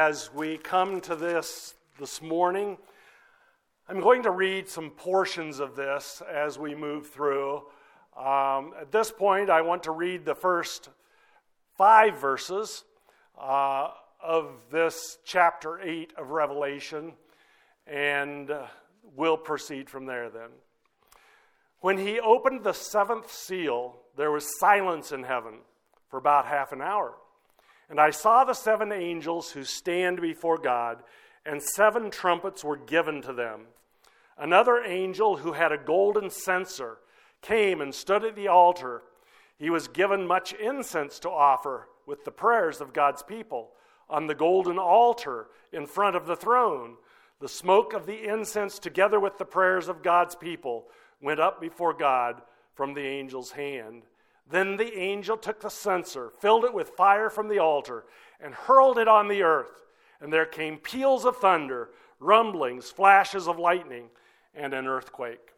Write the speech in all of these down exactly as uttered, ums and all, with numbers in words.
as we come to this this morning, I'm going to read some portions of this as we move through. Um, at this point, I want to read the first five verses uh, of this chapter eight of Revelation, and uh, we'll proceed from there then. When he opened the seventh seal, there was silence in heaven for about half an hour. And I saw the seven angels who stand before God, and seven trumpets were given to them. Another angel who had a golden censer came and stood at the altar. He was given much incense to offer with the prayers of God's people on the golden altar in front of the throne. The smoke of the incense together with the prayers of God's people went up before God from the angel's hand. Then the angel took the censer, filled it with fire from the altar, and hurled it on the earth. And there came peals of thunder, rumblings, flashes of lightning, and an earthquake.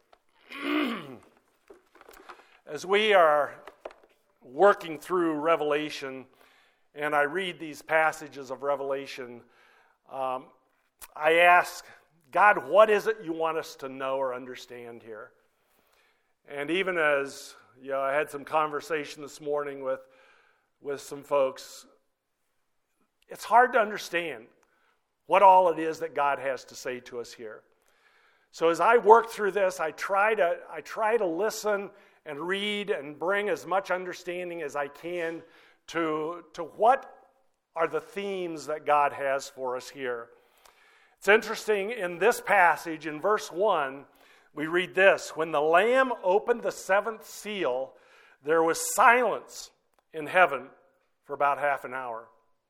As we are working through Revelation, and I read these passages of Revelation, um, I ask, God, what is it you want us to know or understand here? And even as you know, I had some conversation this morning with, with some folks, it's hard to understand what all it is that God has to say to us here. So as I work through this, I try to I try to listen and read and bring as much understanding as I can to, to what are the themes that God has for us here. It's interesting, in this passage, in verse one, we read this: when the Lamb opened the seventh seal, there was silence in heaven for about half an hour.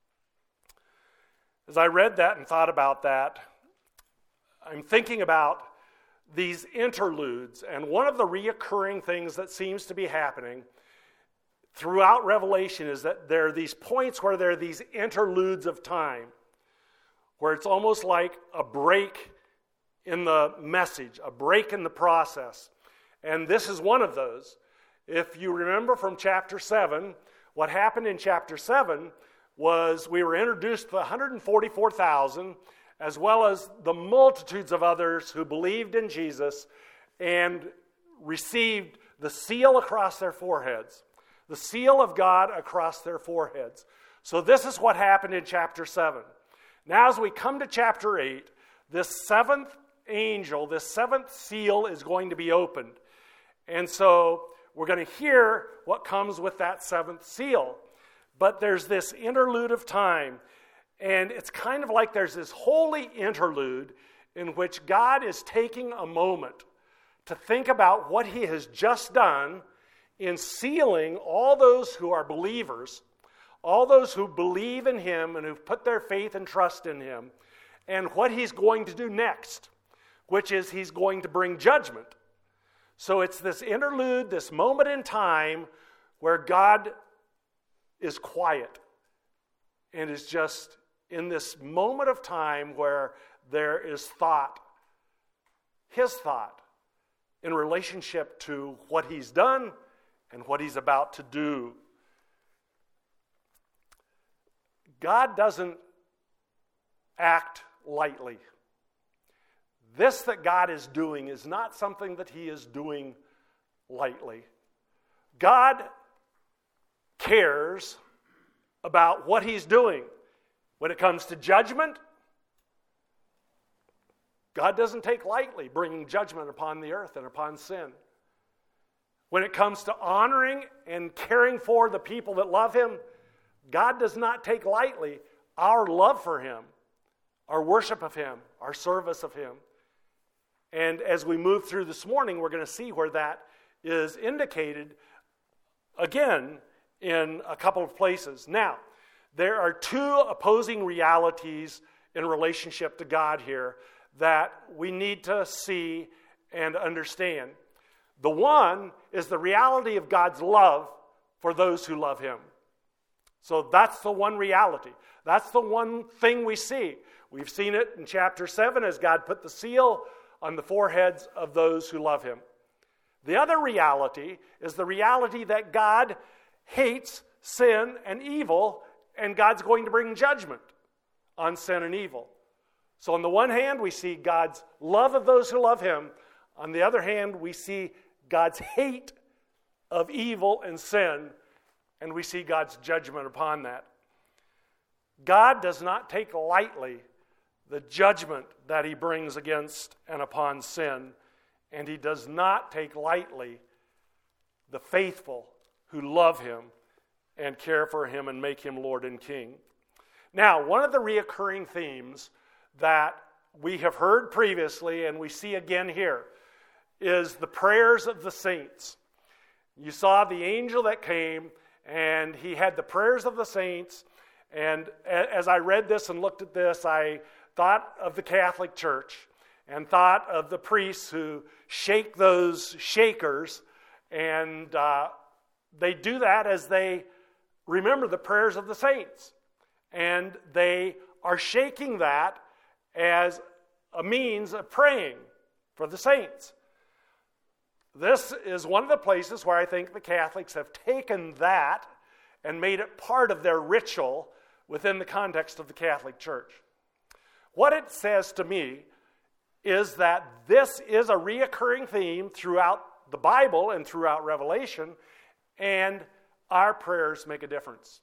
As I read that and thought about that, I'm thinking about these interludes, and one of the reoccurring things that seems to be happening throughout Revelation is that there are these points where there are these interludes of time, where it's almost like a break in the message, a break in the process. And this is one of those. If you remember from chapter seven, what happened in chapter seven was we were introduced to the one hundred forty-four thousand, as well as the multitudes of others who believed in Jesus and received the seal across their foreheads, the seal of God across their foreheads. So this is what happened in chapter seven. Now as we come to chapter eight, this seventh angel, this seventh seal is going to be opened. And so we're going to hear what comes with that seventh seal. But there's this interlude of time, and it's kind of like there's this holy interlude in which God is taking a moment to think about what he has just done in sealing all those who are believers, all those who believe in him and who've put their faith and trust in him, and what he's going to do next, which is he's going to bring judgment. So it's this interlude, this moment in time where God is quiet and is just in this moment of time where there is thought, his thought, in relationship to what he's done and what he's about to do. God doesn't act lightly. This that God is doing is not something that he is doing lightly. God cares about what he's doing. When it comes to judgment, God doesn't take lightly bringing judgment upon the earth and upon sin. When it comes to honoring and caring for the people that love him, God does not take lightly our love for him, our worship of him, our service of him. And as we move through this morning, we're going to see where that is indicated again in a couple of places. Now, there are two opposing realities in relationship to God here that we need to see and understand. The one is the reality of God's love for those who love him. So that's the one reality. That's the one thing we see. We've seen it in chapter seven as God put the seal on the foreheads of those who love him. The other reality is the reality that God hates sin and evil, and God's going to bring judgment on sin and evil. So on the one hand, we see God's love of those who love him. On the other hand, we see God's hate of evil and sin, and we see God's judgment upon that. God does not take lightly the judgment that he brings against and upon sin, and he does not take lightly the faithful who love him and care for him and make him Lord and King. Now, one of the reoccurring themes that we have heard previously and we see again here is the prayers of the saints. You saw the angel that came, and he had the prayers of the saints, and as I read this and looked at this, I thought of the Catholic Church and thought of the priests who shake those shakers, and uh, they do that as they remember the prayers of the saints. And they are shaking that as a means of praying for the saints. This is one of the places where I think the Catholics have taken that and made it part of their ritual within the context of the Catholic Church. What it says to me is that this is a reoccurring theme throughout the Bible and throughout Revelation, and our prayers make a difference.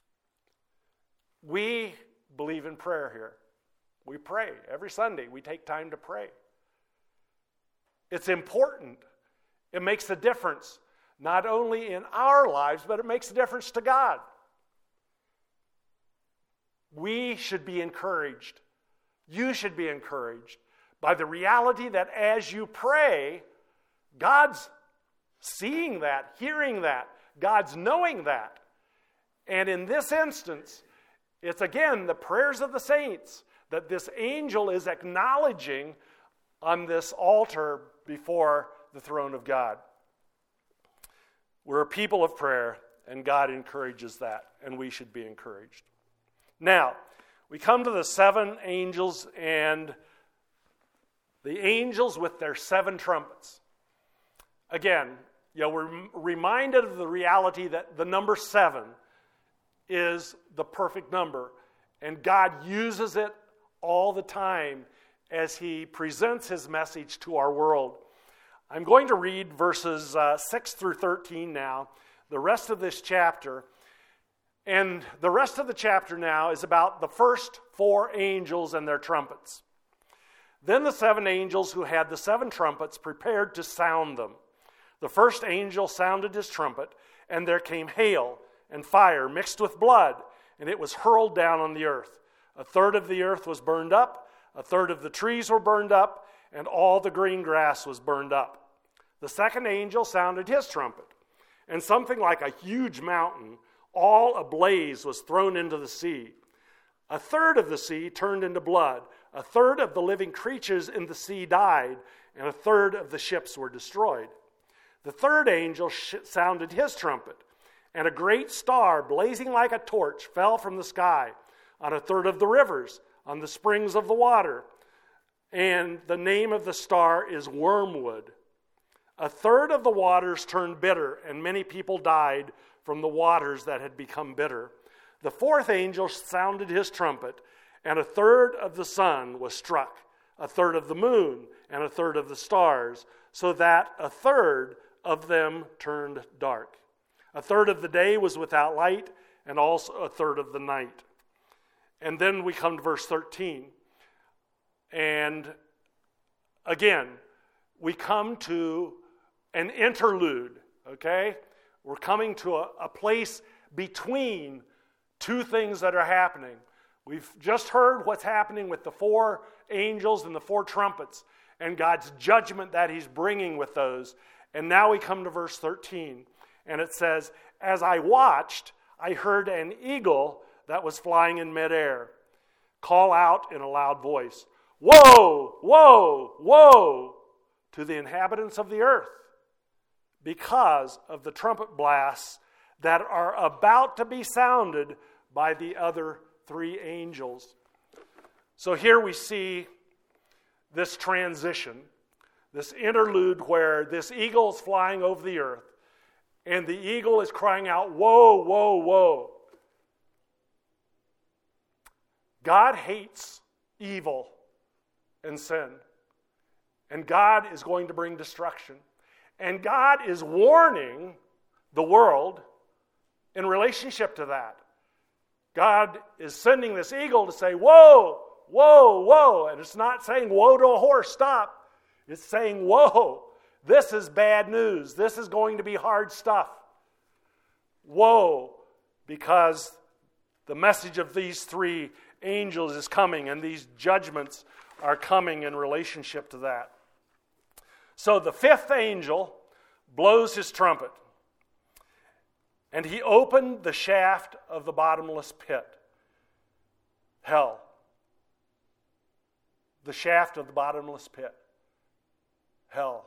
We believe in prayer here. We pray every Sunday. We take time to pray. It's important. It makes a difference, not only in our lives, but it makes a difference to God. We should be encouraged. You should be encouraged by the reality that as you pray, God's seeing that, hearing that, God's knowing that. And in this instance, it's again the prayers of the saints that this angel is acknowledging on this altar before the throne of God. We're a people of prayer, and God encourages that, and we should be encouraged. Now, we come to the seven angels, and the angels with their seven trumpets. Again, you know, we're reminded of the reality that the number seven is the perfect number, and God uses it all the time as he presents his message to our world. I'm going to read verses uh, six through thirteen now, the rest of this chapter. And the rest of the chapter now is about the first four angels and their trumpets. Then the seven angels who had the seven trumpets prepared to sound them. The first angel sounded his trumpet, and there came hail and fire mixed with blood, and it was hurled down on the earth. A third of the earth was burned up, a third of the trees were burned up, and all the green grass was burned up. The second angel sounded his trumpet, and something like a huge mountain, all ablaze, was thrown into the sea. A third of the sea turned into blood, a third of the living creatures in the sea died, and a third of the ships were destroyed. The third angel sh- sounded his trumpet, and a great star, blazing like a torch, fell from the sky on a third of the rivers, on the springs of the water. And the name of the star is Wormwood. A third of the waters turned bitter, and many people died from the waters that had become bitter. The fourth angel sounded his trumpet, and a third of the sun was struck, a third of the moon, and a third of the stars, so that a third of them turned dark. A third of the day was without light, and also a third of the night. And then we come to verse thirteen. And again, we come to an interlude, okay? We're coming to a, a place between two things that are happening. We've just heard what's happening with the four angels and the four trumpets and God's judgment that he's bringing with those. And now we come to verse thirteen, and it says, "As I watched, I heard an eagle that was flying in midair call out in a loud voice, 'Woe, woe, woe to the inhabitants of the earth, because of the trumpet blasts that are about to be sounded by the other three angels.'" So here we see this transition, this interlude where this eagle is flying over the earth, and the eagle is crying out, "Woe, woe, woe." God hates evil and sin. And God is going to bring destruction. And God is warning the world in relationship to that. God is sending this eagle to say, whoa, whoa, whoa. And it's not saying, whoa to a horse, stop. It's saying, whoa, this is bad news. This is going to be hard stuff. Whoa, because the message of these three angels is coming, and these judgments are coming in relationship to that. So the fifth angel blows his trumpet, and he opened the shaft of the bottomless pit, hell. The shaft of the bottomless pit, hell.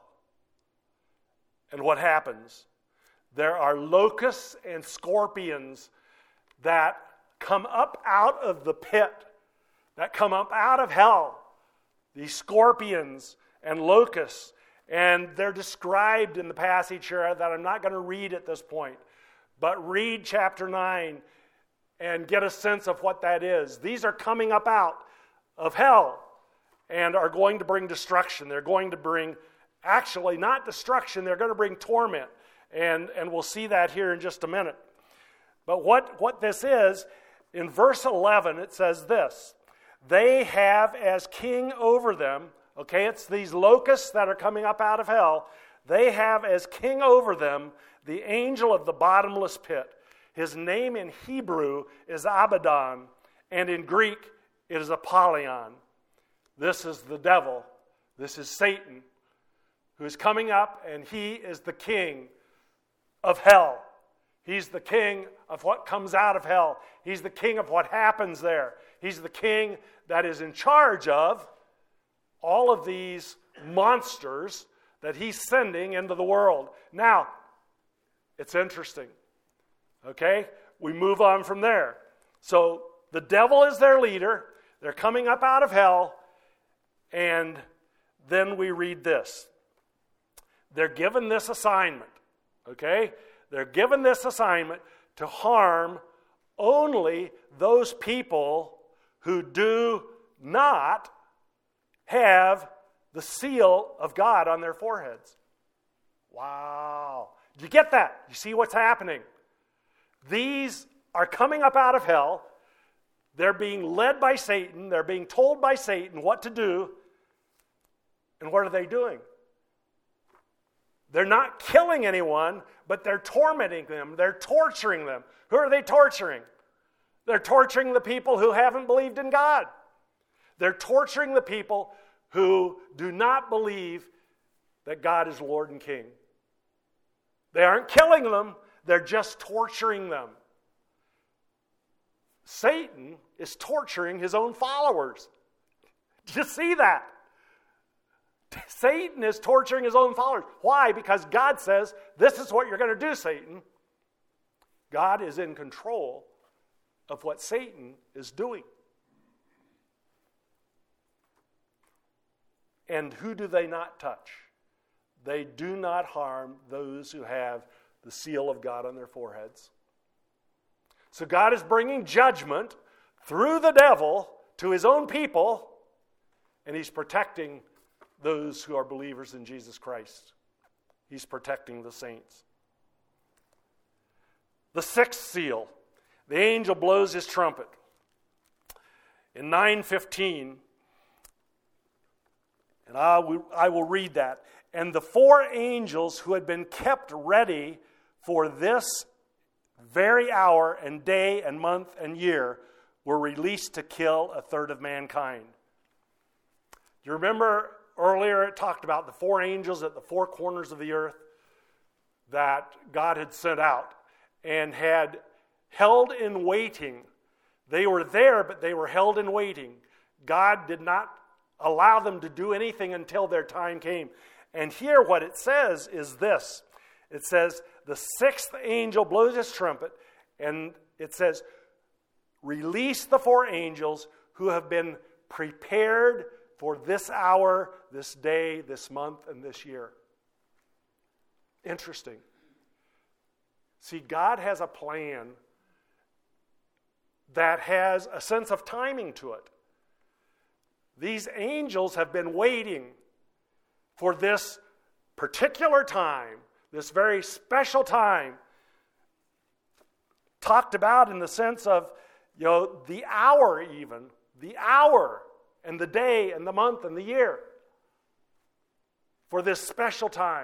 And what happens? There are locusts and scorpions that come up out of the pit, that come up out of hell. These scorpions and locusts, and they're described in the passage here that I'm not going to read at this point. But read chapter nine and get a sense of what that is. These are coming up out of hell and are going to bring destruction. They're going to bring, actually not destruction, they're going to bring torment. And, and we'll see that here in just a minute. But what, what this is, in verse eleven, it says this: they have as king over them, okay, it's these locusts that are coming up out of hell, they have as king over them the angel of the bottomless pit. His name in Hebrew is Abaddon, and in Greek it is Apollyon. This is the devil. This is Satan, who is coming up, and he is the king of hell. He's the king of what comes out of hell. He's the king of what happens there. He's the king that is in charge of all of these monsters that he's sending into the world. Now, it's interesting. Okay? We move on from there. So, the devil is their leader. They're coming up out of hell. And then we read this. They're given this assignment. Okay? They're given this assignment to harm only those people who do not have the seal of God on their foreheads. Wow. Do you get that? You see what's happening? These are coming up out of hell. They're being led by Satan. They're being told by Satan what to do. And what are they doing? They're not killing anyone, but they're tormenting them. They're torturing them. Who are they torturing? They're torturing the people who haven't believed in God. They're torturing the people who do not believe that God is Lord and King. They aren't killing them. They're just torturing them. Satan is torturing his own followers. Do you see that? Satan is torturing his own followers. Why? Because God says, this is what you're going to do, Satan. God is in control of what Satan is doing. And who do they not touch? They do not harm those who have the seal of God on their foreheads. So God is bringing judgment through the devil to his own people, and he's protecting those who are believers in Jesus Christ. He's protecting the saints. The sixth seal, the angel blows his trumpet. In nine fifteen, and I will, I will read that. And the four angels who had been kept ready for this very hour and day and month and year were released to kill a third of mankind. Do you remember earlier it talked about the four angels at the four corners of the earth that God had sent out and had held in waiting. They were there, but they were held in waiting. God did not allow them to do anything until their time came. And here what it says is this. It says, the sixth angel blows his trumpet, and it says, release the four angels who have been prepared for this hour, this day, this month, and this year. Interesting. See, God has a plan that has a sense of timing to it. These angels have been waiting for this particular time, this very special time, talked about in the sense of, you know, the hour even, the hour and the day and the month and the year, for this special time.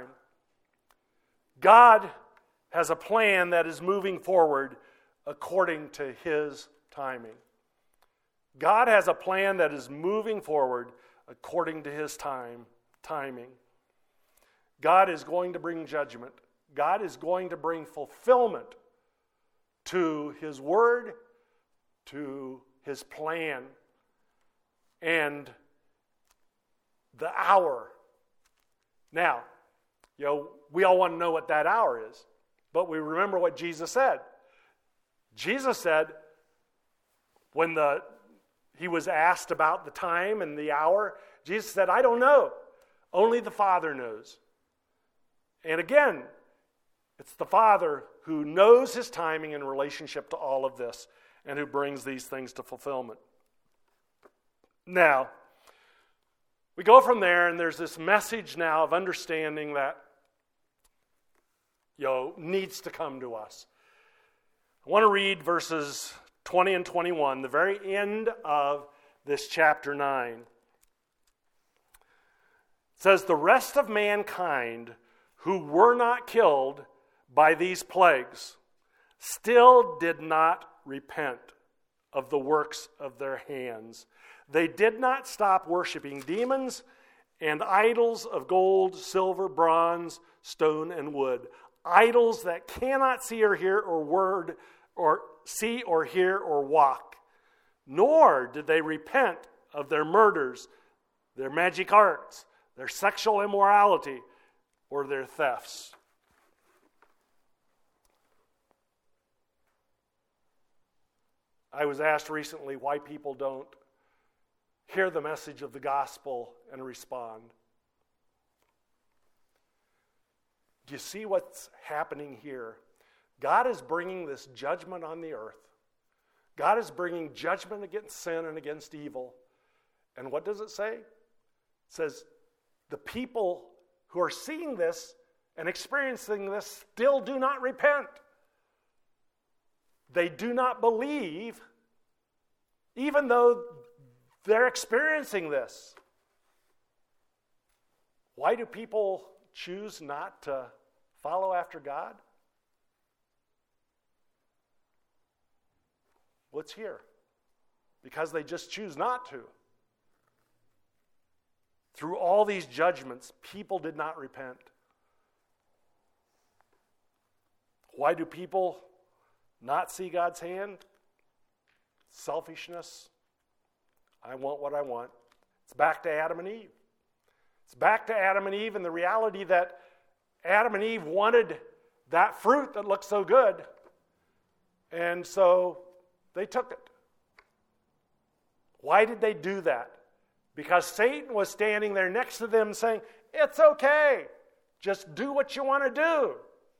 God has a plan that is moving forward according to his timing. God has a plan that is moving forward according to his time, timing. God is going to bring judgment. God is going to bring fulfillment to his word, to his plan, and the hour. Now, you know, we all want to know what that hour is, but we remember what Jesus said. Jesus said, when the he was asked about the time and the hour, Jesus said, I don't know. Only the Father knows. And again, it's the Father who knows his timing in relationship to all of this and who brings these things to fulfillment. Now, we go from there, and there's this message now of understanding that, you know, needs to come to us. I want to read verses twenty and twenty-one, the very end of this chapter nine. It says, the rest of mankind who were not killed by these plagues still did not repent of the works of their hands. They did not stop worshiping demons and idols of gold, silver, bronze, stone, and wood. Idols that cannot see or hear or word or see or hear or walk. Nor did they repent of their murders, their magic arts, their sexual immorality, or their thefts. I was asked recently why people don't hear the message of the gospel and respond. Do you see what's happening here? God is bringing this judgment on the earth. God is bringing judgment against sin and against evil. And what does it say? It says, the people who are seeing this and experiencing this still do not repent. They do not believe, even though they're experiencing this. Why do people choose not to follow after God? What's here? Because they just choose not to. Through all these judgments, people did not repent. Why do people not see God's hand? Selfishness. I want what I want. It's back to Adam and Eve. It's back to Adam and Eve and the reality that Adam and Eve wanted that fruit that looked so good. And so they took it. Why did they do that? Because Satan was standing there next to them saying, it's okay. Just do what you want to do.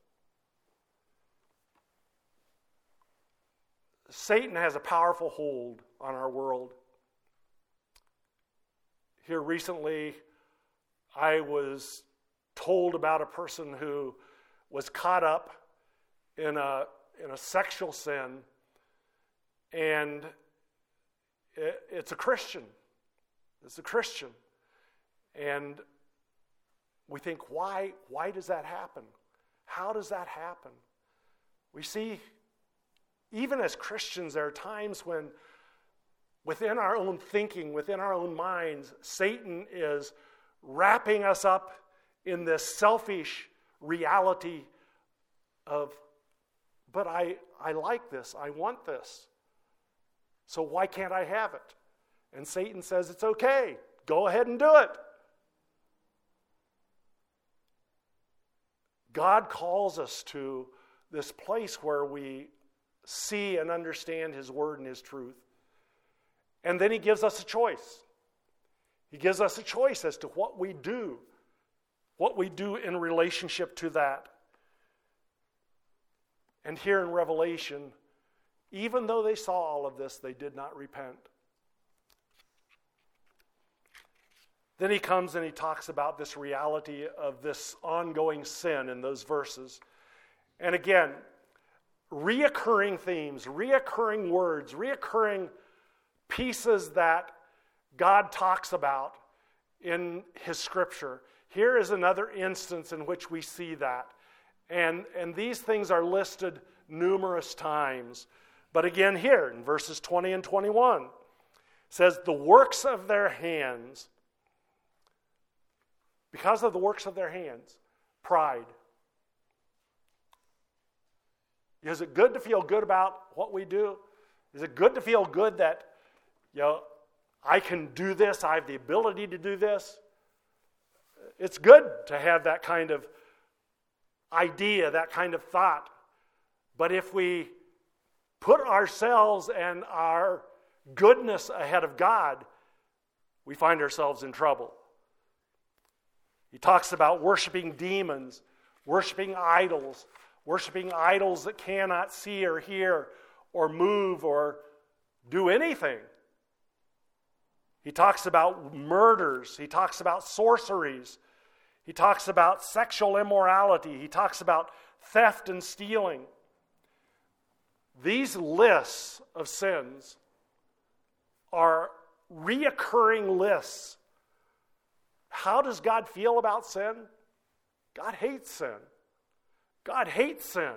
Satan has a powerful hold on our world. Here recently, I was told about a person who was caught up in a, in a sexual sin, and it, it's a Christian. It's a Christian. And we think, why, why does that happen? How does that happen? We see, even as Christians, there are times when within our own thinking, within our own minds, Satan is wrapping us up in this selfish reality of, but I, I like this, I want this, so why can't I have it? And Satan says, it's okay, go ahead and do it. God calls us to this place where we see and understand his word and his truth. And then he gives us a choice. He gives us a choice as to what we do, what we do in relationship to that. And here in Revelation, Even though they saw all of this, they did not repent. Then he comes and he talks about this reality of this ongoing sin in those verses. And again, reoccurring themes, reoccurring words, reoccurring pieces that God talks about in his scripture. Here is another instance in which we see that. And, and these things are listed numerous times. But again here in verses twenty and twenty-one, it says, the works of their hands, because of the works of their hands, pride. Is it good to feel good about what we do? Is it good to feel good that, you know, I can do this, I have the ability to do this? It's good to have that kind of idea, that kind of thought. But if we put ourselves and our goodness ahead of God, we find ourselves in trouble. He talks about worshiping demons, worshiping idols, worshiping idols that cannot see or hear or move or do anything. He talks about murders. He talks about sorceries. He talks about sexual immorality. He talks about theft and stealing. These lists of sins are reoccurring lists. How does God feel about sin? God hates sin. God hates sin.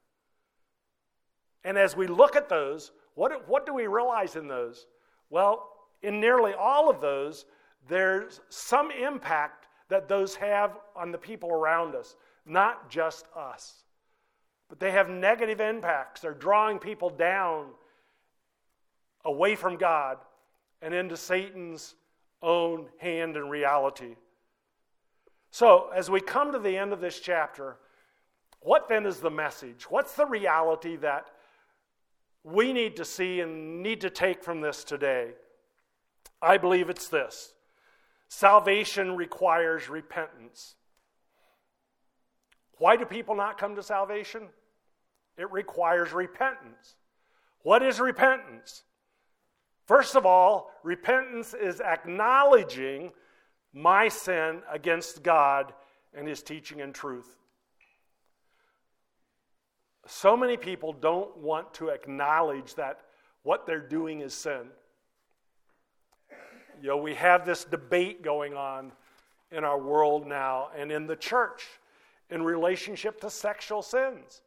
And as we look at those, what, what do we realize in those? Well, in nearly all of those, there's some impact that those have on the people around us, not just us. But they have negative impacts. They're drawing people down away from God and into Satan's own hand and reality. So, as we come to the end of this chapter, what then is the message? What's the reality that we need to see and need to take from this today? I believe it's this. Salvation requires repentance. Why do people not come to salvation? It requires repentance. What is repentance? First of all, repentance is acknowledging my sin against God and his teaching and truth. So many people don't want to acknowledge that what they're doing is sin. You know, we have this debate going on in our world now and in the church in relationship to sexual sins.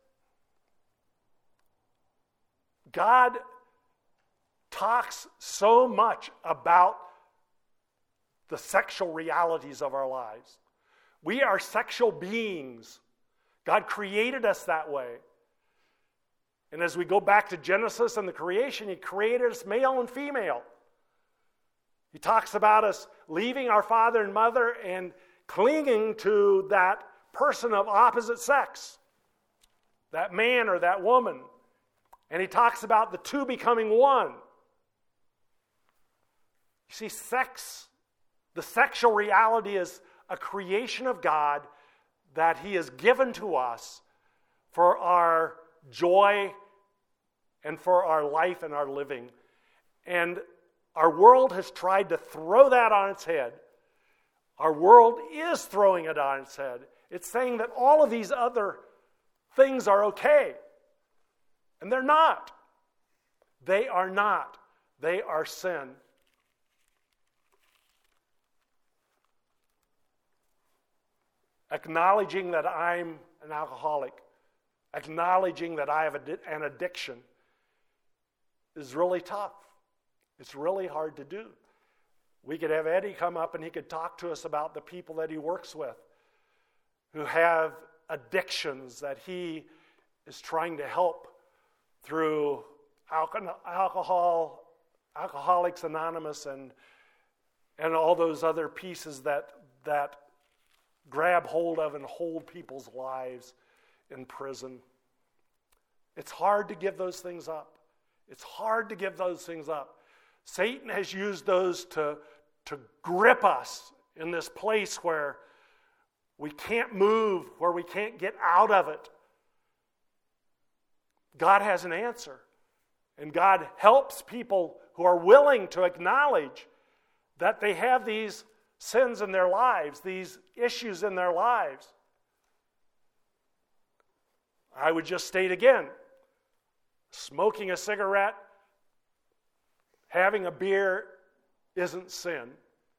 God talks so much about the sexual realities of our lives. We are sexual beings. God created us that way. And as we go back to Genesis and the creation, he created us male and female. He talks about us leaving our father and mother and clinging to that person of opposite sex, that man or that woman. And he talks about the two becoming one. You see, sex, the sexual reality is a creation of God that he has given to us for our joy and for our life and our living. And our world has tried to throw that on its head. Our world is throwing it on its head. It's saying that all of these other things are okay. And they're not. They are not. They are sin. Acknowledging that I'm an alcoholic, acknowledging that I have an addiction is really tough. It's really hard to do. We could have Eddie come up and he could talk to us about the people that he works with who have addictions that he is trying to help through alcohol, Alcoholics Anonymous, and and all those other pieces that that grab hold of and hold people's lives in prison. It's hard to give those things up. It's hard to give those things up. Satan has used those to, to grip us in this place where we can't move, where we can't get out of it. God has an answer. And God helps people who are willing to acknowledge that they have these sins in their lives, these issues in their lives. I would just state again, smoking a cigarette, having a beer isn't sin.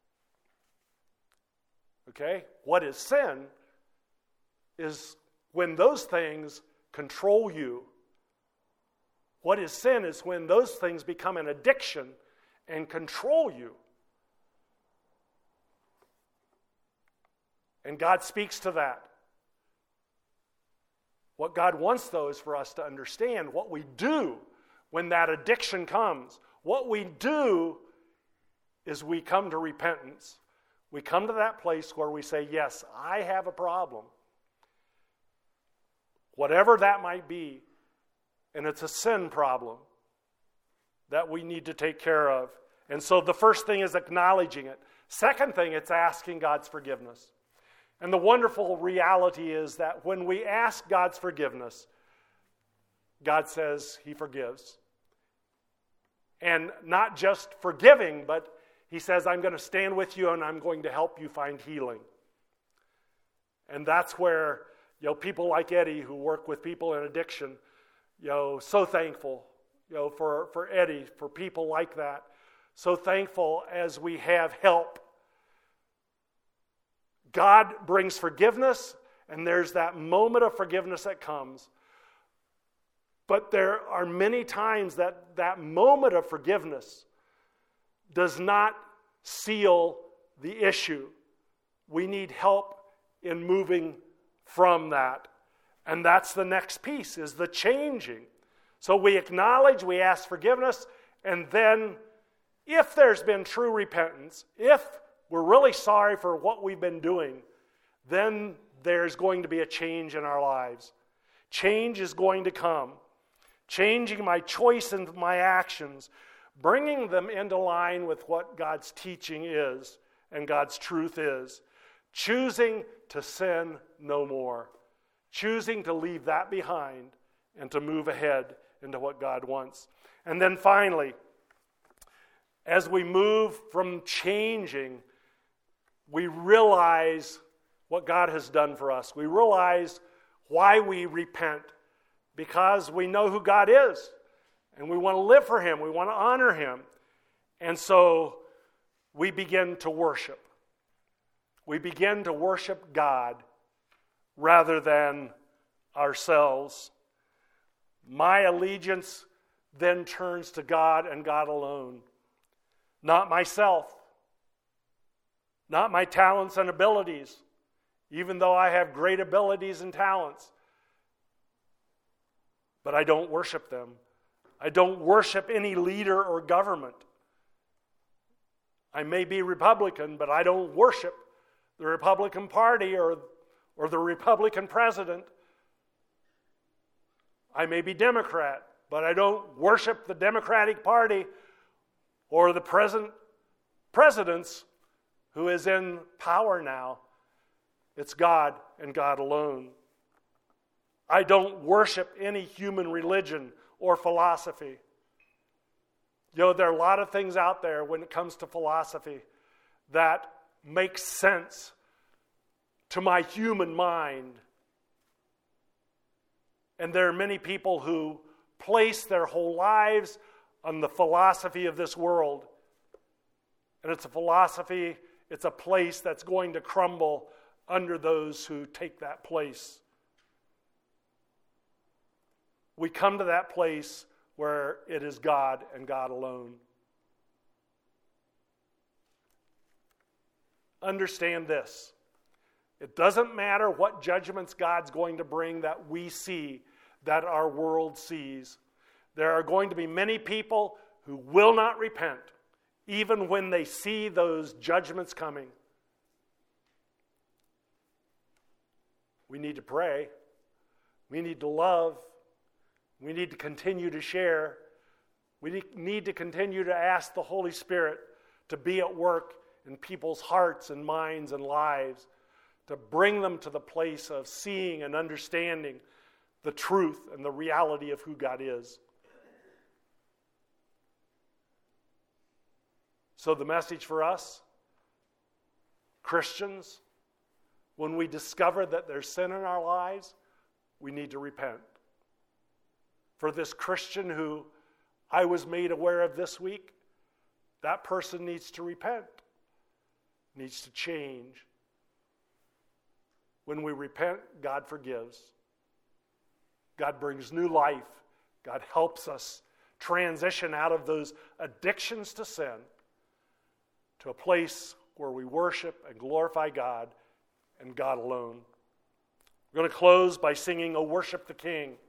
Okay? What is sin is when those things control you. What is sin is when those things become an addiction and control you. And God speaks to that. What God wants, though, is for us to understand what we do when that addiction comes. What we do is we come to repentance. We come to that place where we say, yes, I have a problem. Whatever that might be, and it's a sin problem that we need to take care of. And so the first thing is acknowledging it. Second thing, it's asking God's forgiveness. And the wonderful reality is that when we ask God's forgiveness, God says He forgives. And not just forgiving, but He says, I'm going to stand with you and I'm going to help you find healing. And that's where, you know, people like Eddie who work with people in addiction, you know, so thankful, you know, for, for Eddie, for people like that. So thankful as we have help. God brings forgiveness, and there's that moment of forgiveness that comes. But there are many times that that moment of forgiveness does not seal the issue. We need help in moving from that. And that's the next piece, is the changing. So we acknowledge, we ask forgiveness, and then if there's been true repentance, if we're really sorry for what we've been doing, then there's going to be a change in our lives. Change is going to come. Changing my choice and my actions, bringing them into line with what God's teaching is and God's truth is. Choosing to sin no more. Choosing to leave that behind and to move ahead into what God wants. And then finally, as we move from changing, we realize what God has done for us. We realize why we repent, because we know who God is, and we want to live for Him. We want to honor Him. And so we begin to worship. We begin to worship God rather than ourselves. My allegiance then turns to God and God alone, not myself. Not my talents and abilities, even though I have great abilities and talents. But I don't worship them. I don't worship any leader or government. I may be Republican, but I don't worship the Republican Party or, or the Republican president. I may be Democrat, but I don't worship the Democratic Party or the present presidents who is in power now. It's God and God alone. I don't worship any human religion or philosophy. You know, there are a lot of things out there when it comes to philosophy that make sense to my human mind. And there are many people who place their whole lives on the philosophy of this world. And it's a philosophy, it's a place that's going to crumble under those who take that place. We come to that place where it is God and God alone. Understand this. It doesn't matter what judgments God's going to bring that we see, that our world sees. There are going to be many people who will not repent, even when they see those judgments coming. We need to pray. We need to love. We need to continue to share. We need to continue to ask the Holy Spirit to be at work in people's hearts and minds and lives, to bring them to the place of seeing and understanding the truth and the reality of who God is. So the message for us, Christians, when we discover that there's sin in our lives, we need to repent. For this Christian who I was made aware of this week, that person needs to repent, needs to change. When we repent, God forgives. God brings new life. God helps us transition out of those addictions to sin to a place where we worship and glorify God and God alone. We're going to close by singing, "O Worship the King."